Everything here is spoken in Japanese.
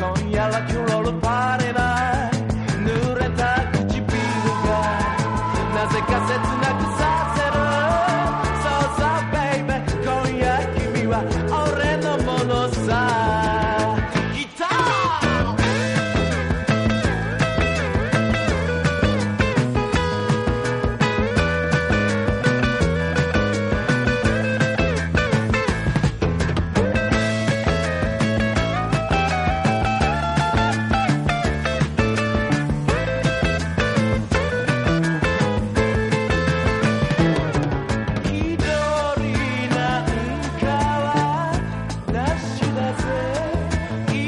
今夜はキュロルパレない濡れた唇がなぜか切なくさせる So so baby 今夜君は